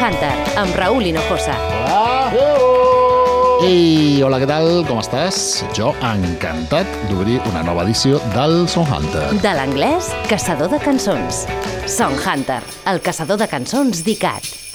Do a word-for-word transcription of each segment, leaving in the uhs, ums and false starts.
Hunter, amb Raúl Hinojosa. Hola! Ei, hola, què tal? Com estàs? Jo encantat d'obrir una nova edició del Song Hunter. De l'anglès, caçador de cançons. Song Hunter, el caçador de cançons d'I C A T.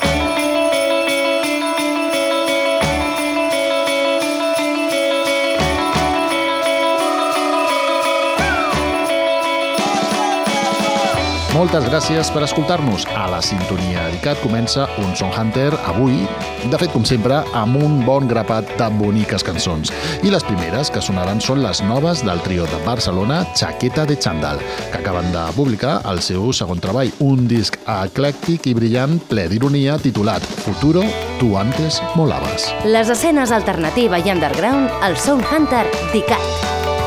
Moltes gràcies per escoltar-nos. A la sintonia d'I C A T comença un Song Hunter avui, de fet, com sempre, amb un bon grapat de boniques cançons. I les primeres que sonaran són les noves del trio de Barcelona Chaqueta de Chandal, que acaben de publicar el seu segon treball, un disc eclèctic i brillant ple d'ironia titulat Futuro, tu antes molabas. Les escenes alternativa i underground al Song Hunter d'I C A T.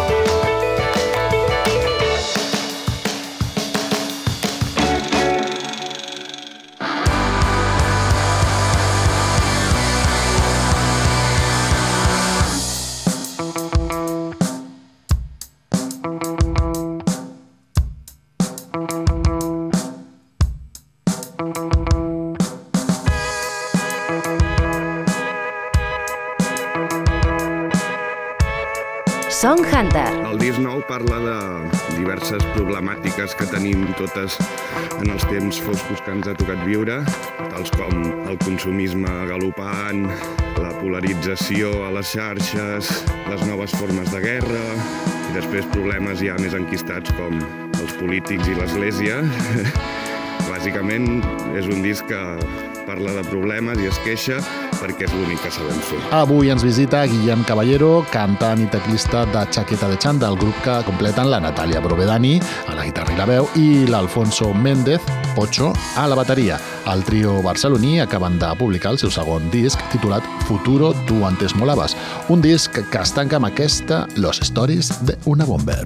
Song Hunter. El disc nou parla de diverses problemàtiques que tenim totes en els temps foscos que ens ha tocat viure, tals com el consumisme galopant, la polarització a les xarxes, les noves formes de guerra i després problemes ja més enquistats com els polítics i l'Església. Bàsicament és un disc que parla de problemes i es queixa perquè és l'únic que sabem fer. Avui ens visita Guillem Caballero, cantant i teclista de Chaqueta de Chandal, el grup que completen la Natàlia Brovedani a la guitarra i la veu i l'Alfonso Méndez, Pocho, a la bateria. El trio barceloní acaben de publicar el seu segon disc titulat Futuro, tu antes molabas, un disc que es tanca amb aquesta Los Stories de una Bomber.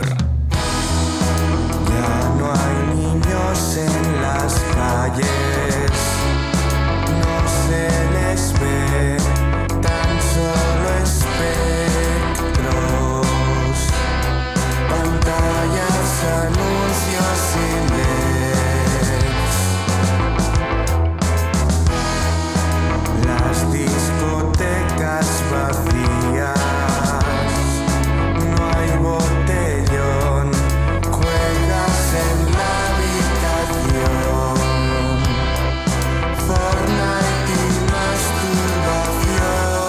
Ya no hay niños en las calles, no se les ve, tan solo espectros, pantallas, anuncios y leds. Las discotecas vacías, no hay botellón, juegas en la habitación, Fortnite y masturbación.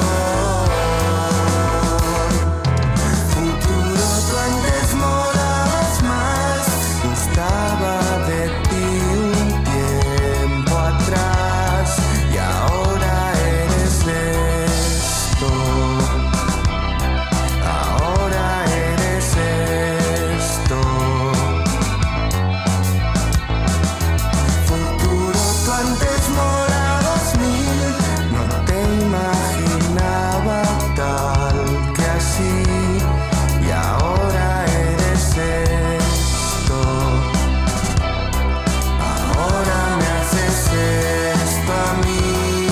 Futuro, tú antes molabas más, gustaba de ti un tiempo atrás y ahora eres esto, ahora eres esto. Futuro, tú antes molabas mil, no te imaginaba tal que así, y ahora eres esto, ahora me haces esto a mí.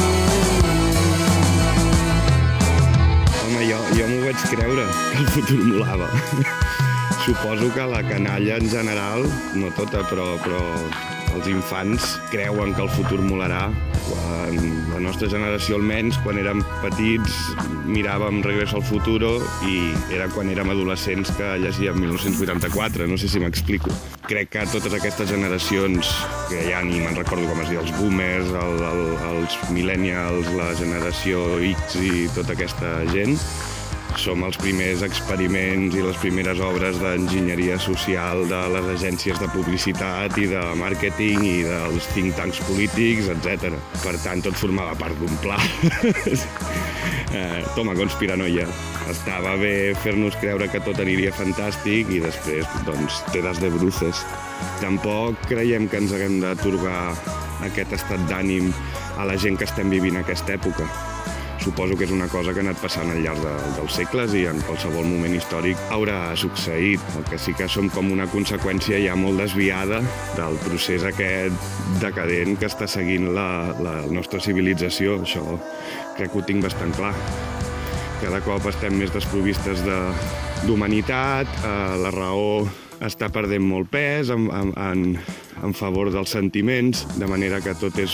Home, jo, jo m'ho vaig creure, que el futur molava. Suposo que la canalla en general, no tota, però, però els infants creuen que el futur molarà. Quan la nostra generació, almenys, quan érem petits, miràvem Regreso al Futuro i era quan érem adolescents que llegíem mil nou-cents vuitanta-quatre, no sé si m'explico. Crec que totes aquestes generacions, que ja ni me'n recordo com es diu, els boomers, el, el, els millennials, la generació X i tota aquesta gent, som els primers experiments i les primeres obres d'enginyeria social de les agències de publicitat i de màrqueting i dels think tanks polítics, etcètera. Per tant, tot formava part d'un pla. eh, toma, conspiranoia. Estava bé fer-nos creure que tot aniria fantàstic i després, doncs, te das de bruces. Tampoc creiem que ens haguem d'atorgar aquest estat d'ànim a la gent que estem vivint aquesta època. Suposo que és una cosa que ha anat passant al llarg de, dels segles i en qualsevol moment històric haurà succeït. El que sí que som com una conseqüència ja molt desviada del procés aquest decadent que està seguint la, la nostra civilització. Això crec que ho tinc bastant clar. Cada cop estem més desprovistes de, d'humanitat, eh, la raó està perdent molt pes en, en, en, en favor dels sentiments, de manera que tot és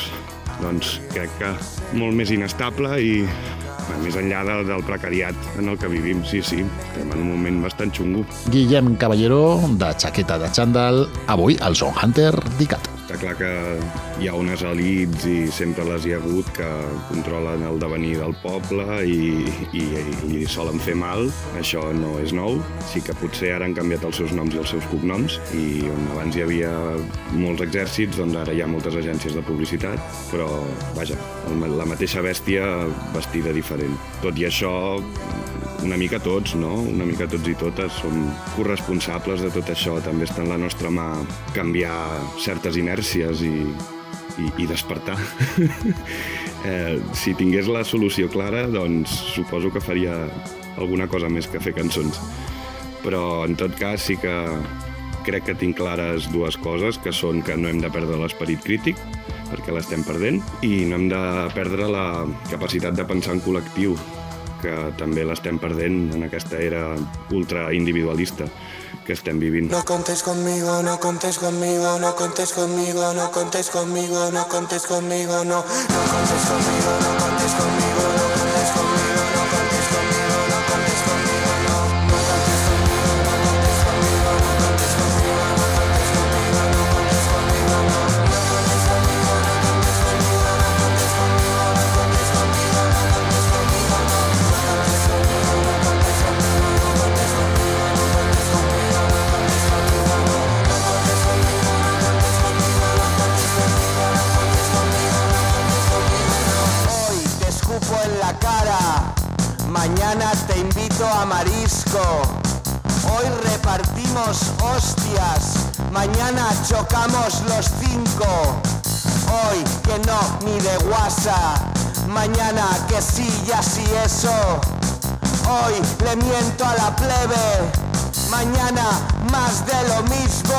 doncs crec que molt més inestable i més enllà del, del precariat en el que vivim, sí, sí, estem en un moment bastant xungo. Guillem Caballero, de Jaqueta de Xandall, avui al Song Hunter d'ICAT. Està clar que hi ha unes elits i sempre les hi ha hagut que controlen el devenir del poble i, i, i solen fer mal. Això no és nou. Sí que potser ara han canviat els seus noms i els seus cognoms i on abans hi havia molts exèrcits, doncs ara hi ha moltes agències de publicitat, però, vaja, la mateixa bèstia vestida diferent. Tot i això, una mica tots, no? Una mica tots i totes som corresponsables de tot això. També està en la nostra mà canviar certes inèrcies i, i, i despertar. eh, si tingués la solució clara, doncs suposo que faria alguna cosa més que fer cançons. Però, en tot cas, sí que crec que tinc clares dues coses, que són que no hem de perdre l'esperit crític, perquè l'estem perdent, i no hem de perdre la capacitat de pensar en col·lectiu, que també l'estem perdent en aquesta era ultraindividualista que estem vivint. No contes conmigo, no contes conmigo, no contes conmigo, no contes conmigo, no contes conmigo, no, no contes conmigo, no contes conmigo, no contes conmigo, no contes conmigo, no contes conmigo, no, no contes conmigo, no contes conmigo, no contes conmigo, no contes conmigo, no contes conmigo, no, no contes conmigo, no contes conmigo, no contes conmigo, no contes conmigo, no contes conmigo, no. En la cara, mañana te invito a marisco, hoy repartimos hostias, mañana chocamos los cinco, hoy que no ni de guasa, mañana que sí y así eso, hoy le miento a la plebe, mañana más de lo mismo.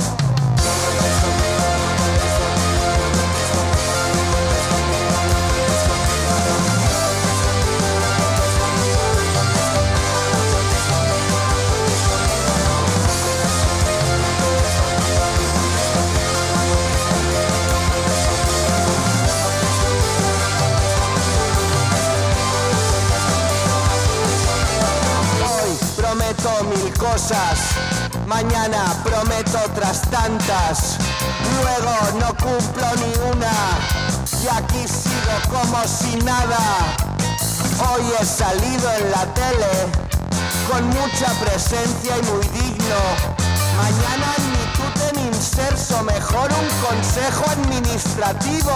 Prometo mil cosas, mañana prometo otras tantas, luego no cumplo ni una y aquí sigo como si nada. Hoy he salido en la tele con mucha presencia y muy digno, mañana ni tú te inserso, mejor un consejo administrativo.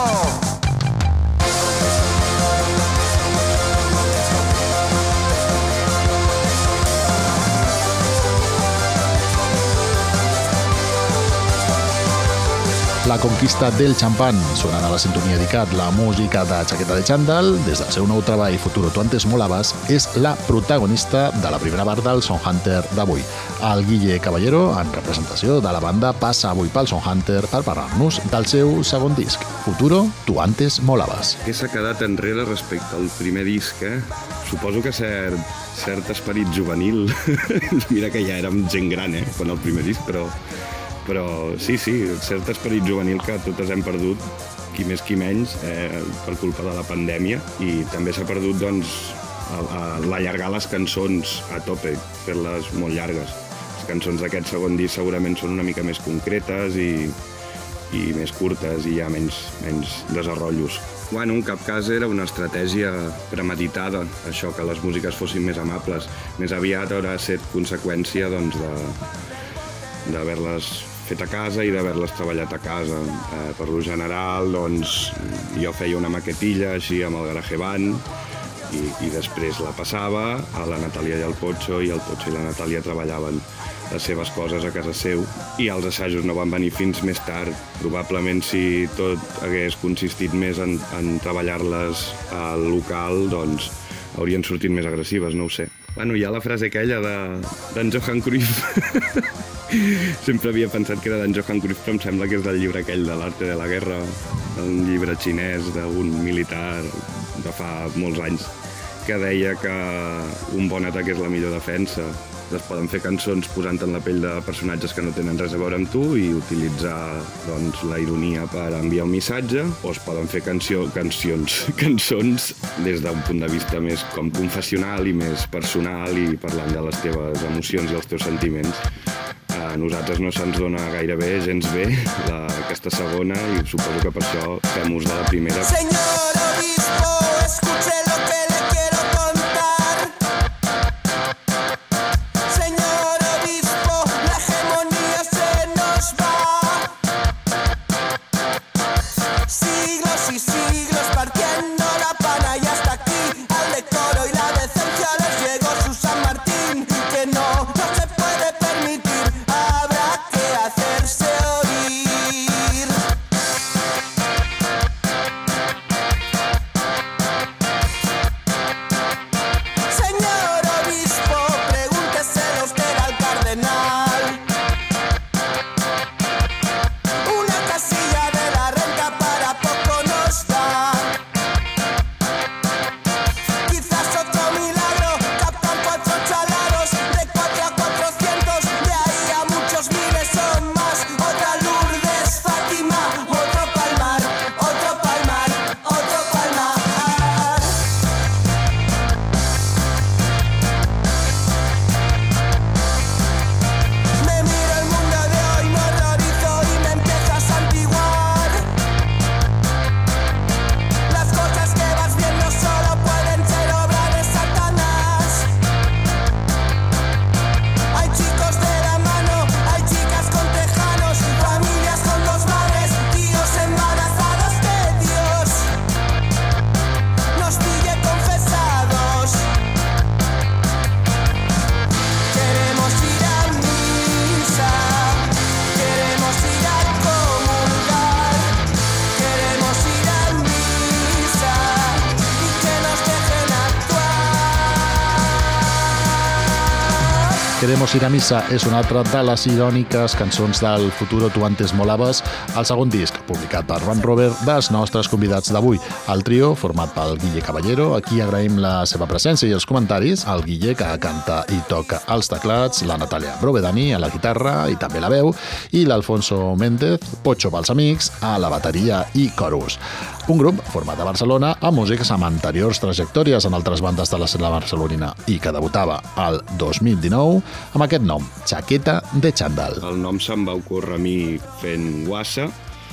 La conquista del xampán, sonant a la sintonia d'ICAT, la música de Jaqueta de Xandall, des del seu nou treball Futuro tu antes molaves, és la protagonista de la primera part del Song Hunter d'avui. El Guille Caballero, en representació de la banda, passa avui pel Song Hunter per parlar-nos del seu segon disc, Futuro tu antes molaves. Què s'ha quedat enrere respecte al primer disc, eh? Suposo que cert, cert esperit juvenil. Mira que ja érem gent gran, eh, quan el primer disc, però... Però sí, sí, cert esperit juvenil que totes hem perdut, qui més qui menys, eh, per culpa de la pandèmia. I també s'ha perdut, doncs, l'allargar les cançons a tope, fer-les molt llargues. Les cançons d'aquest segon disc segurament són una mica més concretes i, i més curtes i hi ha menys, menys desenrotllos. Bueno, en cap cas era una estratègia premeditada, això, que les músiques fossin més amables. Més aviat haurà estat conseqüència, doncs, de d'haver-les fet a casa i d'haver-les treballat a casa. Eh, per lo general, doncs, jo feia una maquetilla així amb el GarageBand i, i després la passava a la Natàlia i al Potxo, i el Potxo i la Natàlia treballaven les seves coses a casa seu i els assajos no van venir fins més tard. Probablement si tot hagués consistit més en, en treballar-les al local, doncs haurien sortit més agressives, no ho sé. Bueno, hi ha la frase aquella d'en Johan Cruyff. Sempre havia pensat que era d'en Johan Cruyff, però em sembla que és del llibre aquell de l'Arte de la Guerra, un llibre xinès d'un militar de fa molts anys, que deia que un bon atac és la millor defensa. Es poden fer cançons posant en la pell de personatges que no tenen res a veure amb tu i utilitzar doncs, la ironia per enviar un missatge, o es poden fer canció, cancions, cançons des d'un punt de vista més com confessional i més personal i parlant de les teves emocions i els teus sentiments. A nosaltres no se'ns dona gairebé gens bé la, aquesta segona i suposo que per això fem ús de la primera. Señor obispo, escuche lo que le quiero contar. Señor obispo, la hegemonía se nos va. Siglos y siglos partiendo la pana y hasta aquí al decoro y la decencia les llegó su San Martín, que no, no se puede permitir, habrá que hacerse oír. Señor obispo, pregúnteselo usted al cardenal. Una casilla de la renta para poco nos da. Quizás otro milagro, captan cuatro chalados, de cuatro a cuatrocientos, de ahí a muchos miles son más. Otra Lourdes, Fátima, otro Palmar, otro Palmar, otro Palmar. Me miro el mundo de hoy, me horrorizo y me empiezo a santiguar. Las cosas que vas viendo solo pueden ser obra de Satanás. Hay chicos de la mano, hay chicas con tejanos, familias con dos madres, tíos embarazados. Que Dios nos pille confesados. Queremos ir a misa, queremos ir a comulgar, queremos ir a misa y que nos dejen actuar. Queremos ir a missa és una altra de les iròniques cançons del Futuro tu antes molaves, el segon disc publicat per Range Rover dels nostres convidats d'avui. El trio, format pel Guille Caballero, a qui agraïm la seva presència i els comentaris, el Guille, que canta i toca els teclats, la Natàlia Brovedani a la guitarra i també la veu, i l'Alfonso Méndez, Pocho pels amics, a la bateria i coros. Un grup format a Barcelona amb músics amb anteriors trajectòries en altres bandes de l'escena barcelonina i que debutava el dos mil dinou amb aquest nom, Chaqueta de Xandall. El nom se'm va ocórrer a mi fent guassa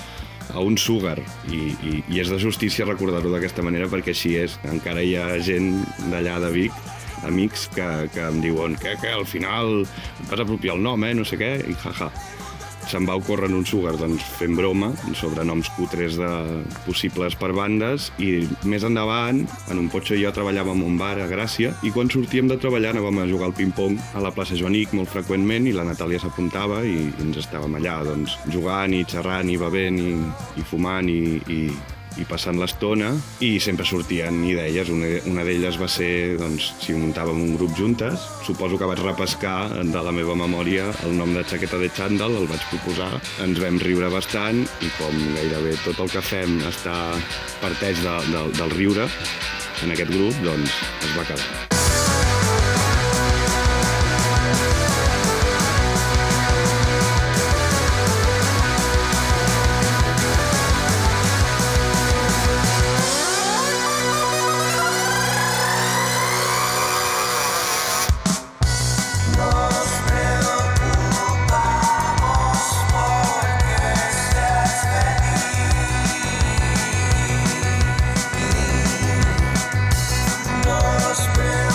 a un sugar i, i, i és de justícia recordar-ho d'aquesta manera perquè així és. Encara hi ha gent d'allà de Vic, amics, que, que em diuen que, que al final et vas apropiar el nom, eh, no sé què, i jaja. Se'm va ocórrer en un sugar, doncs, fent broma sobre noms cutres de possibles per bandes i més endavant, en un Potxo i jo treballàvem en un bar a Gràcia i quan sortíem de treballar anàvem a jugar al ping-pong a la plaça Joanic molt freqüentment i la Natàlia s'apuntava i, i ens estàvem allà doncs, jugant i xerrant i bevent i, i fumant i, i, i passant l'estona i sempre sortien idees. Una, una d'elles va ser doncs, si muntàvem un grup juntes. Suposo que vaig repescar de la meva memòria el nom de Chaqueta de Xandall, el vaig proposar, ens vam riure bastant i com gairebé tot el que fem està parteix de, de, del riure en aquest grup, doncs es va quedar. Nos preocupamos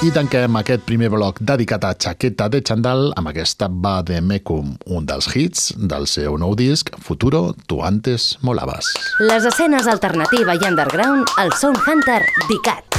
I tanquem aquest primer bloc dedicat a Chaqueta de Chandal amb aquesta Va de Mecum, un dels hits del seu nou disc Futuro, tu antes molabas. Les escenes alternativa i underground al Sound Hunter d'ICAT.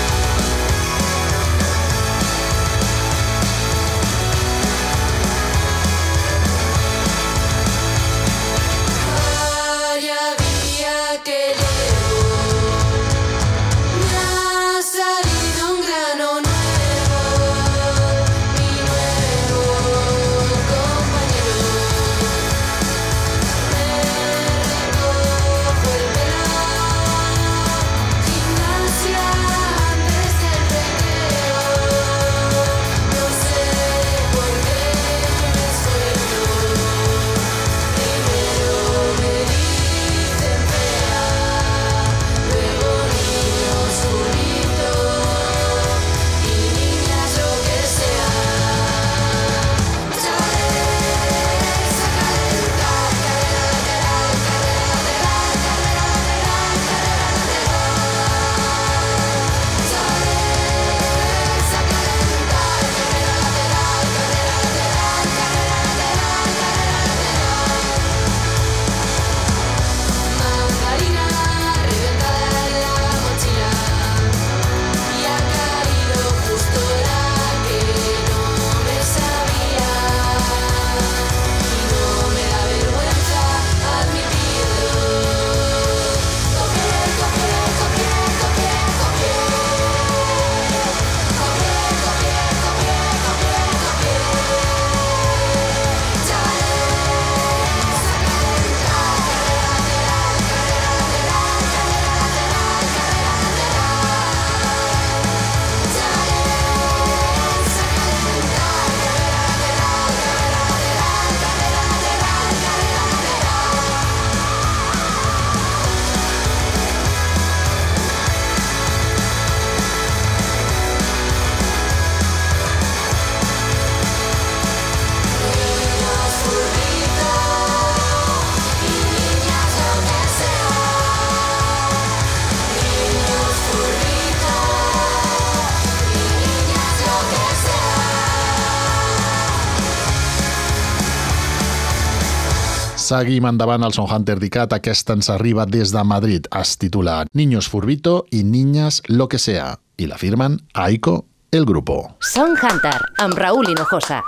Seguim endavant al Sound Hunter d'ICAT. Aquesta ens arriba des de Madrid. Es titula Niños Furbito i Niñas Lo que sea. I la firmen Aiko, el grupo. Sound Hunter, amb Raúl Hinojosa.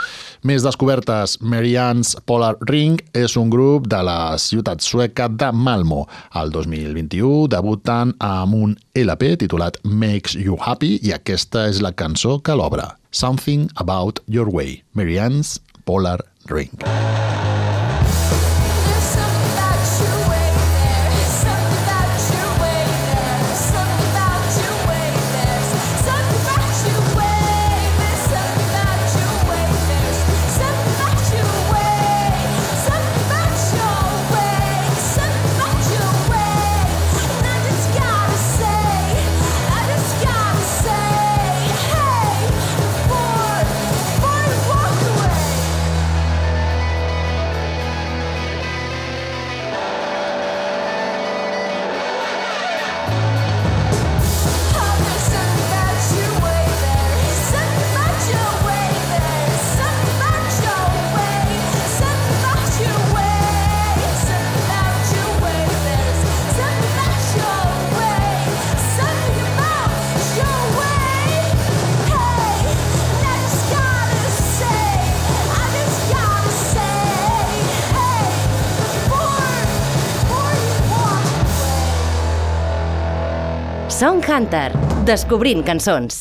Més descobertes. Marianne's Polar Ring és un grup de la ciutat sueca de Malmo. El dos mil vint-i-u debuten amb un L P titulat Makes You Happy i aquesta és la cançó que l'obre. Something About Your Way. Marianne's Polar Ring. Sound Hunter, descobrint cançons.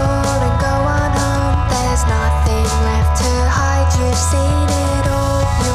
Seen it all.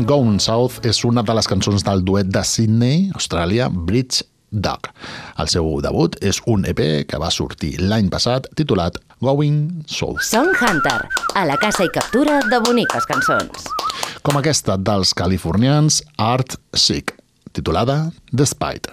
Going South és una de les cançons del duet de Sydney, Austràlia, Bridge Dog. El seu debut és un E P que va sortir l'any passat titulat Going South. Song Hunter, a la caça i captura de boniques cançons. Com aquesta dels californians Art Sick, titulada Despite.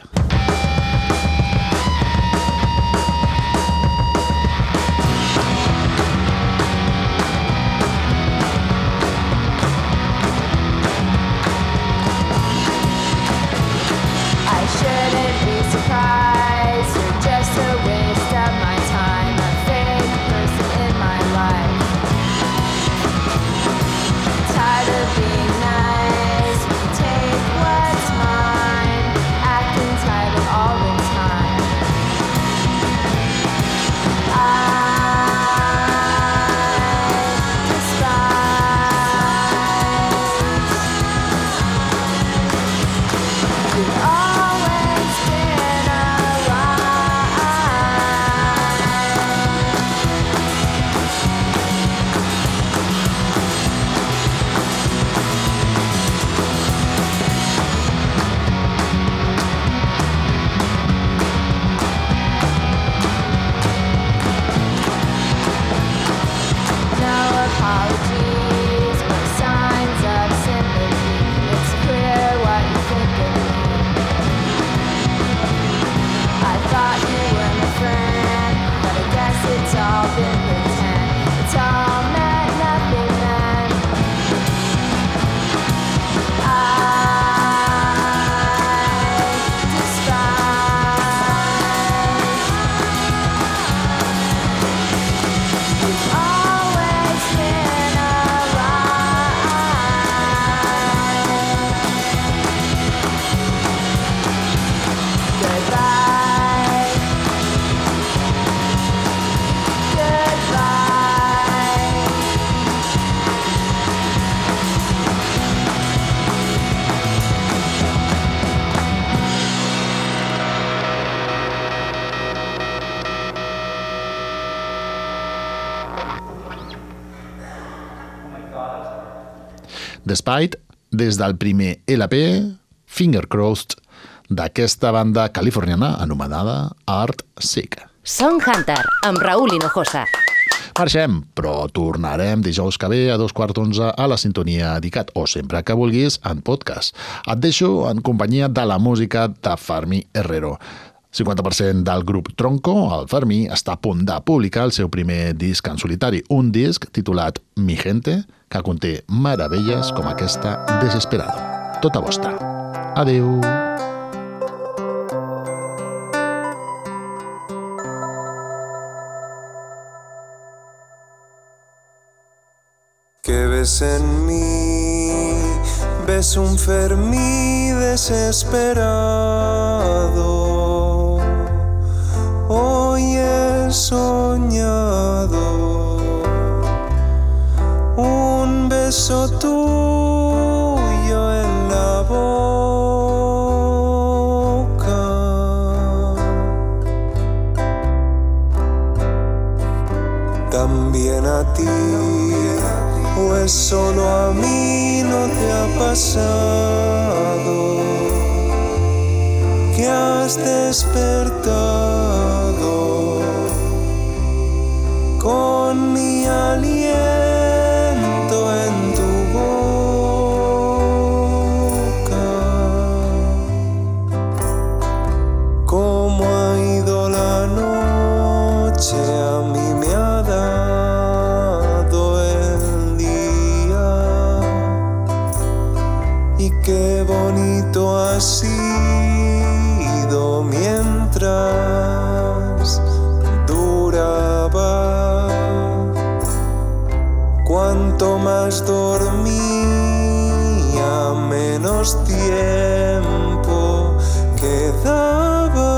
Despite, des del primer L P, Finger Crossed, d'aquesta banda californiana anomenada Art Sick. Song Hunter, amb Raúl Hinojosa. Marxem, però tornarem dijous que ve a dos quarts d'onze a la sintonia d'ICAT, o sempre que vulguis en podcast. Et deixo en companyia de la música de Fermí Herrero. cinquanta per cent del grup Tronco, el Fermí, està a punt de publicar el seu primer disc en solitari, un disc titulat Mi Gente, que conté meravelles com aquesta Desesperado. Tota vostra. Adeu. ¿Qué ves en mí? Ves un Fermí desesperado. Hoy he soñado un beso tuyo en la boca. También a ti, o es solo a mí, no te ha pasado que has despertado con mi aliento en tu boca. ¿Cómo ha ido la noche? A mí me ha dado el día. Y qué bonito ha sido mientras duraba. Cuanto más dormía, menos tiempo quedaba.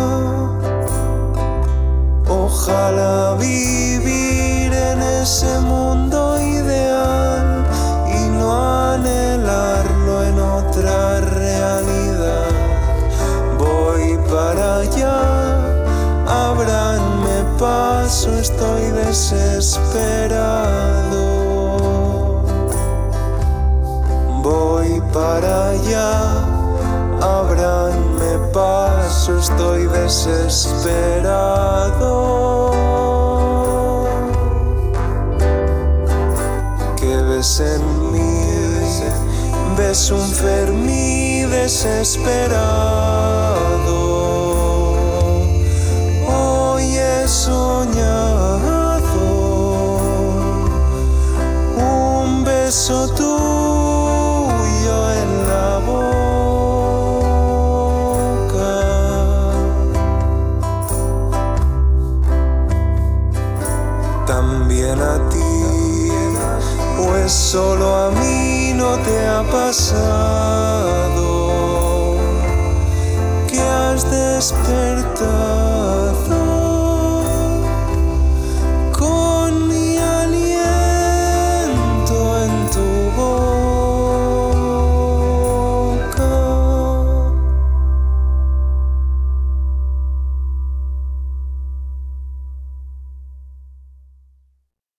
Ojalá vivir en ese mundo ideal y no anhelarlo en otra realidad. Voy para allá, ábranme paso, estoy desesperado. Voy para allá, ábranme paso, estoy desesperado. ¿Qué ves en mí? Ves un Fermín desesperado. Hoy he soñado un beso tuyo en la boca. También a ti, pues solo a mí no te ha pasado que has despertado